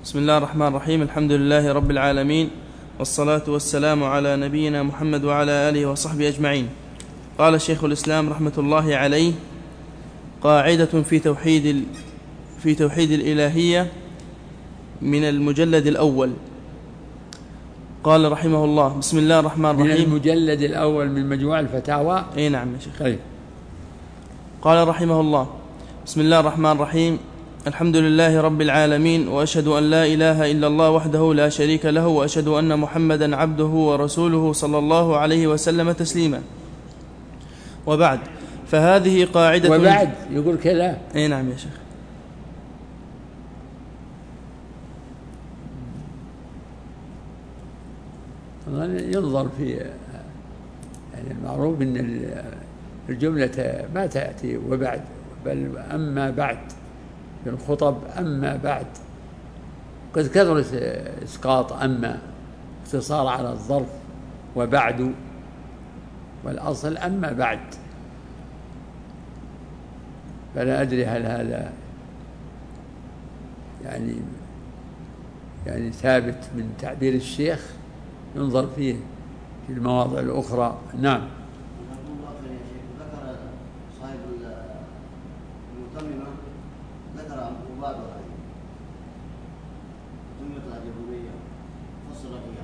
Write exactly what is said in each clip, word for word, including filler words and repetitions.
بسم الله الرحمن الرحيم. الحمد لله رب العالمين، والصلاة والسلام على نبينا محمد وعلى آله وصحبه أجمعين. قال شيخ الإسلام رحمة الله عليه: قاعدة في توحيد في توحيد الإلهية من المجلد الأول. قال رحمه الله: بسم الله الرحمن الرحيم. من المجلد الأول من مجموع الفتاوى. أي نعم يا شيخ. طيب. قال رحمه الله: بسم الله الرحمن الرحيم. الحمد لله رب العالمين، وأشهد أن لا إله إلا الله وحده لا شريك له، وأشهد أن محمدا عبده ورسوله صلى الله عليه وسلم تسليما. وبعد، فهذه قاعدة. وبعد يقول كذا. أي نعم يا شيخ. ينظر في يعني المعروف أن الجملة ما تأتي وبعد، بل أما بعد في الخطب. أما بعد قد كثر إسقاط أما اقتصار على الظرف وبعد، والأصل أما بعد. فلا أدري هل هذا يعني يعني ثابت من تعبير الشيخ، ينظر فيه في المواضع الأخرى. نعم. ذكر صاحب المتممة ذكر بعض الآية جملة الأجنبية فصل فيها.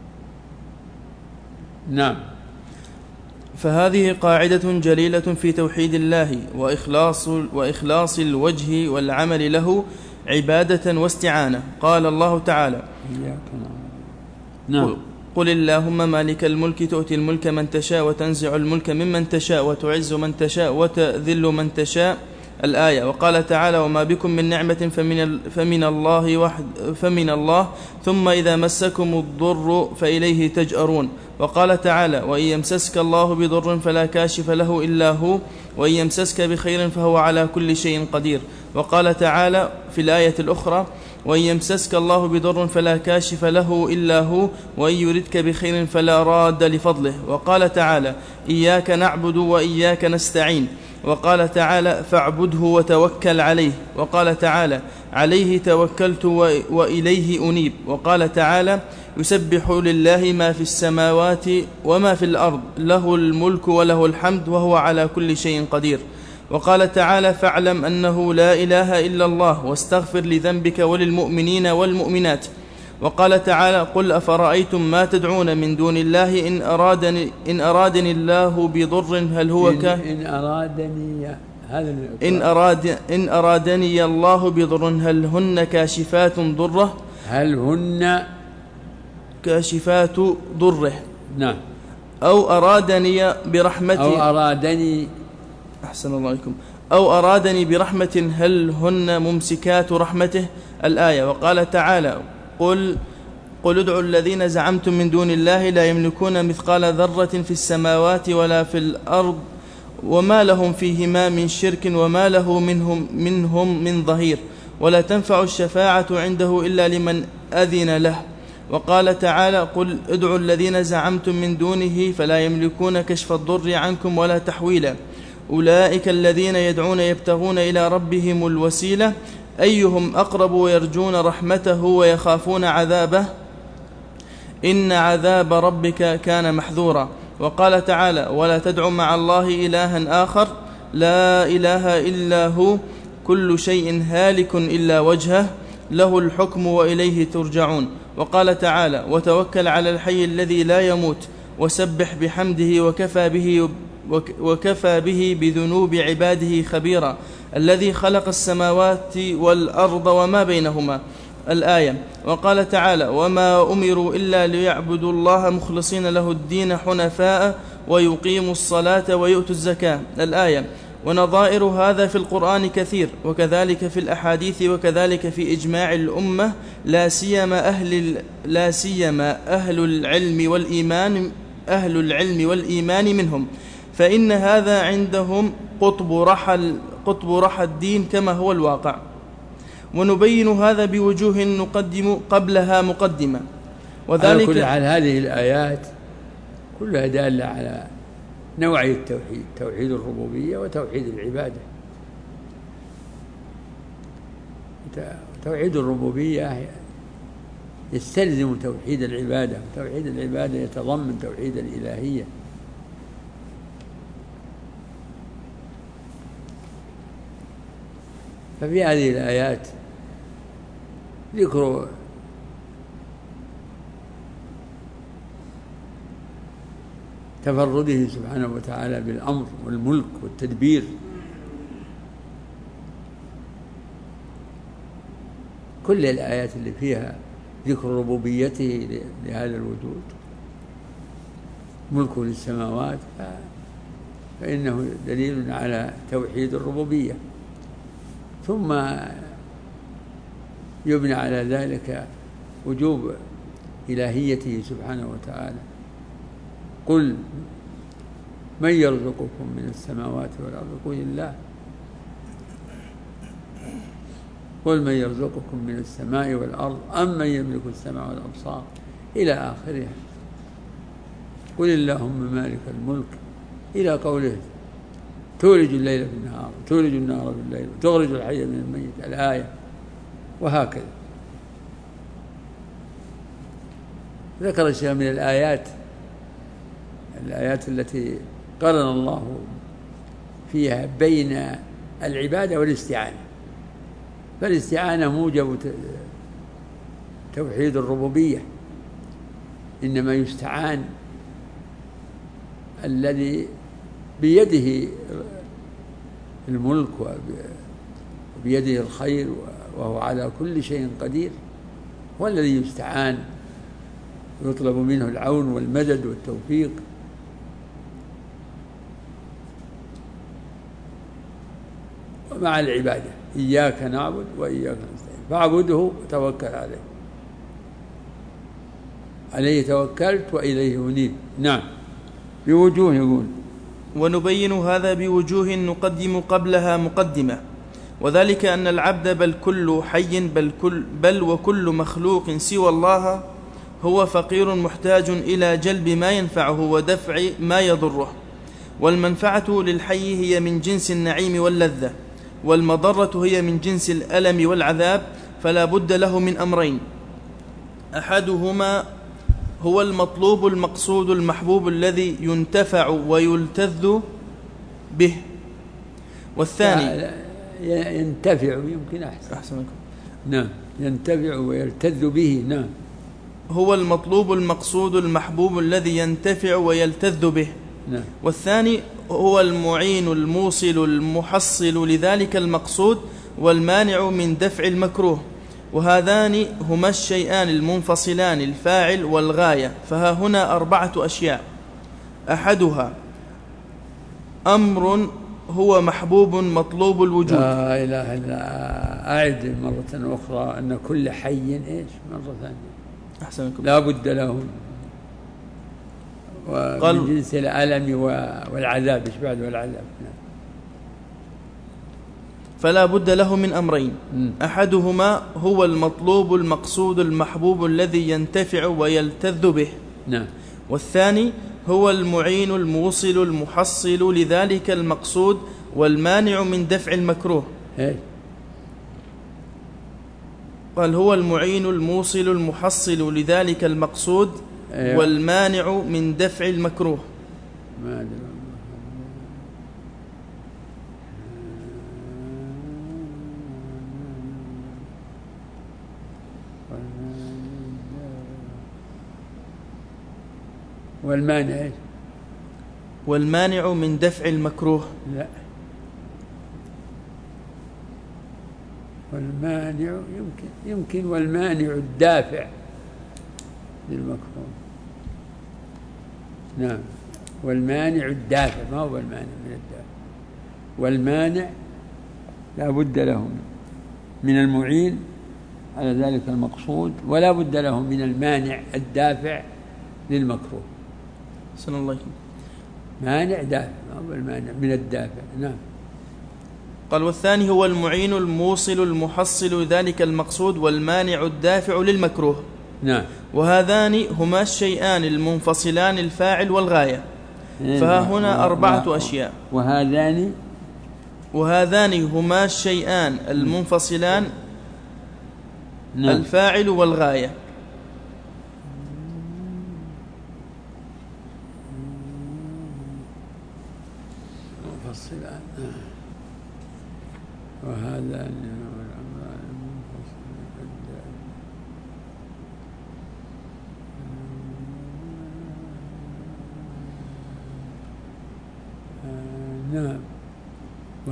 نعم. فهذه قاعدة جليلة في توحيد الله وإخلاص, وإخلاص الوجه والعمل له عبادة واستعانة. قال الله تعالى: نعم. قل اللهم مالك الملك تؤتي الملك من تشاء وتنزع الملك ممن تشاء وتعز من تشاء وتذل من تشاء. الآية. وقال تعالى: وما بكم من نعمة فمن, فمن الله وحد فمن الله ثم إذا مسكم الضر فإليه تجأرون. وقال تعالى: وإن يمسسك الله بضر فلا كاشف له إلا هو، وإن يمسسك بخير فهو على كل شيء قدير. وقال تعالى في الآية الأخرى: وإن يمسسك الله بضر فلا كاشف له إلا هو، وإن يردك بخير فلا راد لفضله. وقال تعالى: إياك نعبد وإياك نستعين. وقال تعالى: فاعبده وتوكل عليه. وقال تعالى: عليه توكلت وإليه أنيب. وقال تعالى: يسبح لله ما في السماوات وما في الأرض، له الملك وله الحمد وهو على كل شيء قدير. وقال تعالى: فاعلم أنه لا إله إلا الله واستغفر لذنبك وللمؤمنين والمؤمنات. وقال تعالى: قل أفرأيتم ما تدعون من دون الله إن أرادني, إن أرادني الله بضر هل هو ك إن أرادني هذا إن, أراد إن أرادني الله بضر هل هن كاشفات ضره هل هن كاشفات ضره. نعم. أو أرادني برحمته أو أرادني أحسن الله عليكم أو أرادني برحمة هل هن ممسكات رحمته. الآية. وقال تعالى: قل قل ادعوا الذين زعمتم من دون الله لا يملكون مثقال ذرة في السماوات ولا في الأرض وما لهم فيهما من شرك وما له منهم, منهم من ظهير ولا تنفع الشفاعة عنده إلا لمن أذن له. وقال تعالى: قل ادعوا الذين زعمتم من دونه فلا يملكون كشف الضر عنكم ولا تحويلا، أولئك الذين يدعون يبتغون إلى ربهم الوسيلة أيهم أقرب ويرجون رحمته ويخافون عذابه إن عذاب ربك كان محذورا. وقال تعالى: ولا تدع مع الله إلها آخر لا إله إلا هو كل شيء هالك إلا وجهه له الحكم وإليه ترجعون. وقال تعالى: وتوكل على الحي الذي لا يموت وسبح بحمده وكفى به وكفى به بذنوب عباده خبيرا الذي خلق السماوات والأرض وما بينهما. الآية. وقال تعالى: وما أمروا إلا ليعبدوا الله مخلصين له الدين حنفاء ويقيموا الصلاة ويؤتوا الزكاة. الآية. ونظائر هذا في القرآن كثير، وكذلك في الأحاديث، وكذلك في إجماع الأمة لا سيما أهل لا سيما أهل العلم والإيمان أهل العلم والإيمان منهم، فإن هذا عندهم قطب رحى قطب رحى الدين كما هو الواقع. ونبين هذا بوجوه نقدم قبلها مقدمة. وذلك على كل حال هذه الآيات كلها دالة على نوعي التوحيد، توحيد الربوبية وتوحيد العبادة. توحيد الربوبية يستلزم توحيد العبادة. توحيد العبادة يتضمن توحيد الإلهية. ففي هذه الآيات ذكر تفرده سبحانه وتعالى بالأمر والملك والتدبير. كل الآيات اللي فيها ذكر ربوبيته لهذا الوجود، ملكه للسماوات، فإنه دليل على توحيد الربوبية. ثم يبنى على ذلك وجوب إلهيته سبحانه وتعالى. قل من يرزقكم من السماوات والأرض قل الله. قل من يرزقكم من السماء والأرض أم من يملك السمع والأبصار إلى آخرها. قل اللهم مالك الملك إلى قوله تولج الليل في النهار تولج النهار في الليل وتخرج الحي من الميت الآية، وهكذا. ذكر الشيخ من الآيات الآيات التي قرن الله فيها بين العبادة والاستعانة. فالاستعانة موجب توحيد الربوبية، إنما يستعان الذي بيده الملك وبيده الخير وهو على كل شيء قدير، والذي يستعان يطلب منه العون والمدد والتوفيق. ومع العبادة إياك نعبد وإياك نستعين فاعبده وتوكل عليه عليه توكلت وإليه أنيب. نعم. بوجوه يقول ونبين هذا بوجوه نقدم قبلها مقدمة، وذلك أن العبد بل كل حي بل, كل بل وكل مخلوق سوى الله هو فقير محتاج إلى جلب ما ينفعه ودفع ما يضره، والمنفعة للحي هي من جنس النعيم واللذة، والمضرة هي من جنس الألم والعذاب، فلا بد له من أمرين: أحدهما هو المطلوب المقصود المحبوب الذي ينتفع ويلتذ به، والثاني ينتفع يمكن أحسن أحسنكم نعم ينتفع ويلتذ به. نعم. هو المطلوب المقصود المحبوب الذي ينتفع ويلتذ به. نعم. والثاني هو المعين الموصل المحصل لذلك المقصود والمانع من دفع المكروه، وهذان هما الشيئان المنفصلان الفاعل والغاية. فها هنا أربعة أشياء: أحدها أمر هو محبوب مطلوب الوجود. لا إله إلا أعد مرة أخرى أن كل حي إيش مرة ثانية أحسنكم لا بد له ومن جنس الألم والعذاب. إيش بعد والعذاب؟ فلا بد له من أمرين: أحدهما هو المطلوب المقصود المحبوب الذي ينتفع ويلتذ به. نعم. والثاني هو المعين الموصل المحصل لذلك المقصود والمانع من دفع المكروه. هي. قال هو المعين الموصل المحصل لذلك المقصود أيوة. والمانع من دفع المكروه. ما أدري. والمانع إيش؟ والمانع من دفع المكروه. لا، والمانع يمكن يمكن والمانع الدافع للمكروه. نعم. والمانع الدافع ما هو المانع من الدافع. والمانع لا بد له من المعين على ذلك المقصود، ولا بد له من المانع الدافع للمكروه. سن الله. مانع دافع ما هو المانع من الدافع. نعم. قال والثاني هو المعين الموصل المحصل ذلك المقصود والمانع الدافع للمكروه. نعم. وهذان هما الشيئان المنفصلان الفاعل والغاية. فها هنا أربعة أشياء. وهذان وهذان هما الشيئان المنفصلان. نعم. الفاعل والغاية.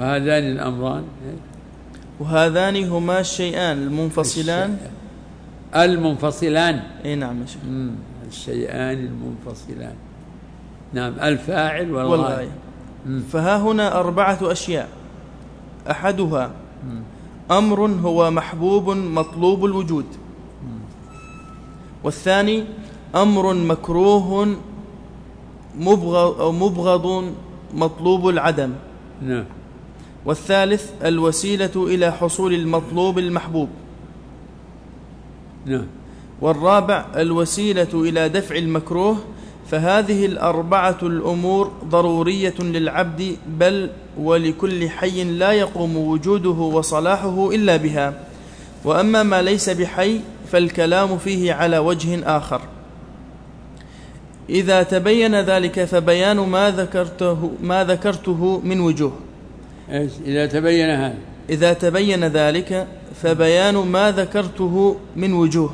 وهذان الأمران وهذان هما الشيئان المنفصلان المنفصلان اي نعم يا شيخ. الشيئان المنفصلان. نعم. الفاعل والغاية, والغاية. فها هنا أربعة أشياء. أحدها أمر هو محبوب مطلوب الوجود، والثاني أمر مكروه مبغض أو مبغض مطلوب العدم، نعم. والثالث الوسيلة إلى حصول المطلوب المحبوب، نعم. والرابع الوسيلة إلى دفع المكروه. فهذه الأربعة الأمور ضرورية للعبد، بل ولكل حي لا يقوم وجوده وصلاحه إلا بها. وأما ما ليس بحي فالكلام فيه على وجه آخر. إذا تبين ذلك فبيان ما ذكرته, ما ذكرته من وجوه. إيش إذا تبين هذا؟ إذا تبين ذلك فبيان ما ذكرته من وجوه.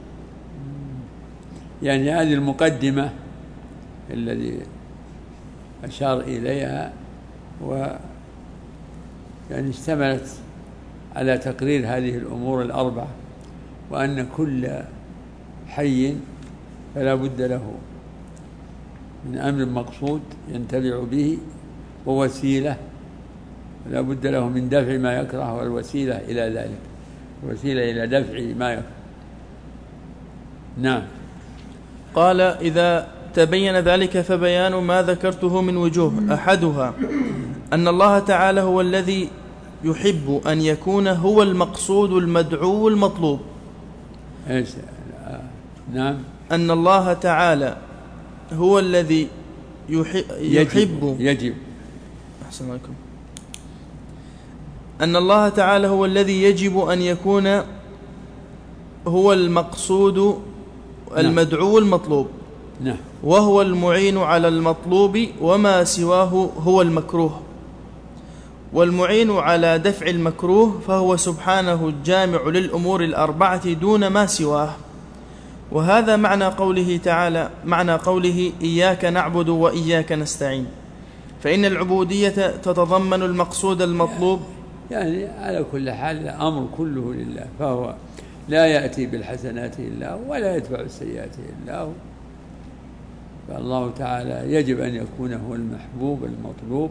يعني هذه المقدمة الذي أشار إليها و يعني اشتملت على تقرير هذه الأمور الأربعة، وأن كل حي فلا بد له من أمر مقصود ينتفع به ووسيلة، ولا بد له من دفع ما يكره والوسيلة إلى ذلك، الوسيلة إلى دفع ما يكره. نعم. قال إذا تبين ذلك فبيان ما ذكرته من وجوه. أحدها أن الله تعالى هو الذي يحب أن يكون هو المقصود المدعو المطلوب. إيش؟ نعم. أن الله تعالى هو الذي يحب يجب, يجب. أحسن عليكم. أن الله تعالى هو الذي يجب أن يكون هو المقصود المدعو المطلوب، نعم. وهو المعين على المطلوب، وما سواه هو المكروه. والمعين على دفع المكروه فهو سبحانه الجامع للأمور الأربعة دون ما سواه. وهذا معنى قوله تعالى معنى قوله إياك نعبد وإياك نستعين، فإن العبودية تتضمن المقصود المطلوب. يعني على كل حال الأمر كله لله، فهو لا يأتي بالحسنات إلا هو ولا يدفع السيئات إلا هو، فالله تعالى يجب أن يكون هو المحبوب المطلوب.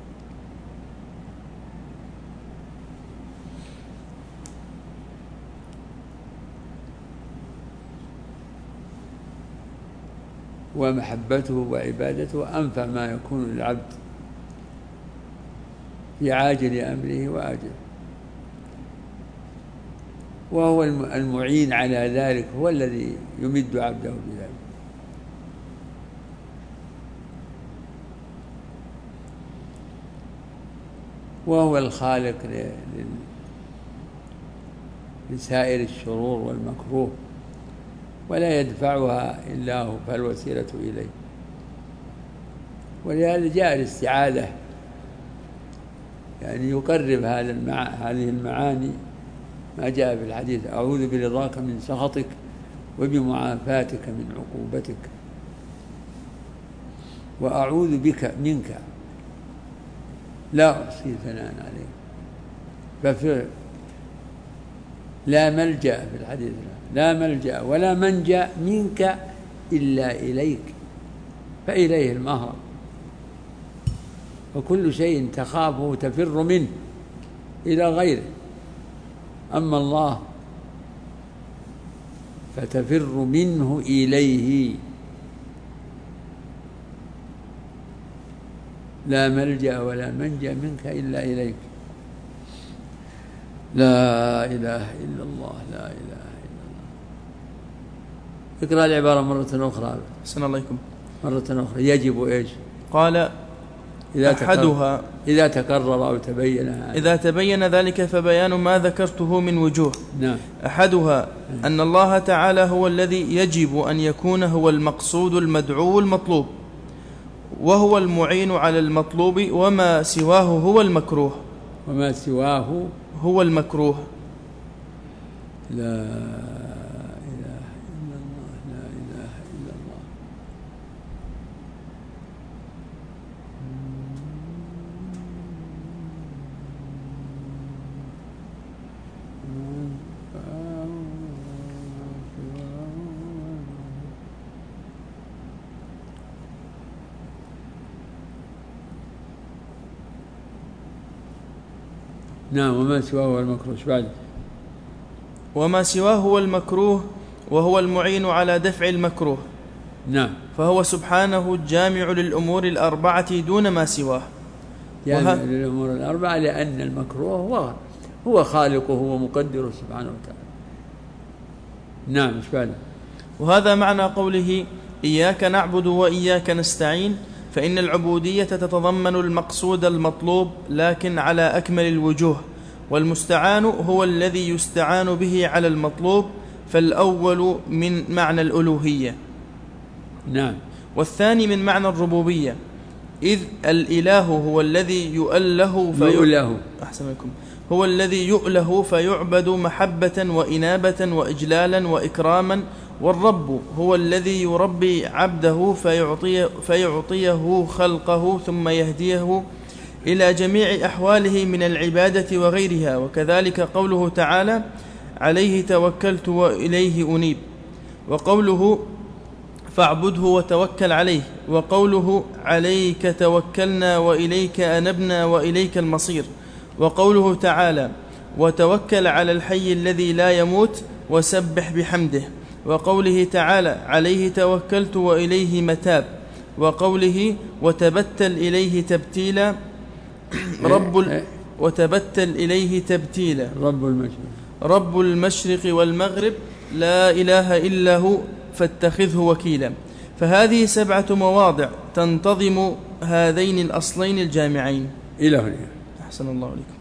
ومحبته وعبادته أنفع ما يكون للعبد في عاجل أمره وآجله، وهو المعين على ذلك، هو الذي يمد عبده بذلك. وهو الخالق لسائر الشرور والمكروه، ولا يدفعها إلا هو، فالوسيلة إليه. ولهذا جاء الاستعاذة، يعني يقرب هذا المع... هذه المعاني ما جاء في الحديث: أعوذ برضاك من سخطك وبمعافاتك من عقوبتك، وأعوذ بك منك لا أحصي ثناء عليك. ففي لا ملجأ في الحديث، لا ملجأ ولا منجأ منك إلا إليك، فإليه المهرب، وكل شيء تخافه تفر منه إلى غيره. أما الله فتفر منه إليه. لا ملجأ ولا منجأ منك إلا إليك. لا إله إلا الله، لا إله إلا الله. اقرأ العبارة مرة أخرى. أحسن الله عليكم. مرة أخرى. يجب إيش؟ قال إذا أحدها إذا تكرر أو تبين إذا تبين ذلك فبيان ما ذكرته من وجوه. نعم. أحدها أن الله تعالى هو الذي يجب أن يكون هو المقصود المدعو المطلوب، وهو المعين على المطلوب، وما سواه هو المكروه. وما سواه هو المكروه. لا إله إلا الله، لا إله إلا الله. نعم. وما سواه هو المكروه. بعد وما سواه هو المكروه وهو المعين على دفع المكروه. نعم. فهو سبحانه الجامع للأمور الأربعة دون ما سواه. جامع للأمور الأربعة لأن المكروه هو هو خالقه ومقدره سبحانه وتعالى. نعم. مش بعد. وهذا معنى قوله إياك نعبد وإياك نستعين، فإن العبودية تتضمن المقصود المطلوب لكن على أكمل الوجوه، والمستعان هو الذي يستعان به على المطلوب، فالأول من معنى الألوهية. نعم. والثاني من معنى الربوبية، إذ الإله هو الذي يؤله في يؤله أحسن منكم هو الذي يؤله فيعبد محبة وإنابة وإجلالا وإكراما، والرب هو الذي يربي عبده فيعطيه, فيعطيه خلقه ثم يهديه إلى جميع أحواله من العبادة وغيرها. وكذلك قوله تعالى عليه توكلت وإليه أنيب، وقوله فاعبده وتوكل عليه، وقوله عليك توكلنا وإليك أنبنا وإليك المصير، وقوله تعالى وتوكل على الحي الذي لا يموت وسبح بحمده، وقوله تعالى عليه توكلت وإليه متاب، وقوله وتبتل إليه تبتيلا رب ال... وتبتل إليه تبتيلا رب المشرق رب المشرق والمغرب لا إله إلا هو فاتخذه وكيلا. فهذه سبعة مواضع تنتظم هذين الأصلين الجامعين. إلى هنا. أحسن الله عليكم.